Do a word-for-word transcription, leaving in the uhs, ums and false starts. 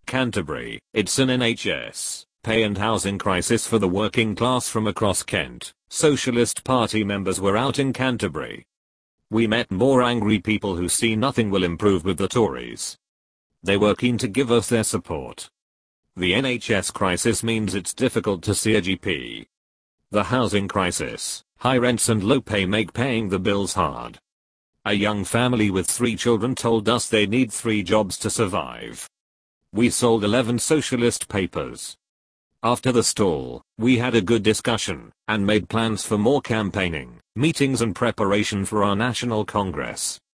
Canterbury, it's an N H S, pay and housing crisis for the working class from across Kent. Socialist Party members were out in Canterbury. We met more angry people who see nothing will improve with the Tories. They were keen to give us their support. The N H S crisis means it's difficult to see a G P. The housing crisis, high rents and low pay make paying the bills hard. A young family with three children told us they need three jobs to survive. We sold eleven socialist papers. After the stall, we had a good discussion and made plans for more campaigning, meetings and preparation for our national congress.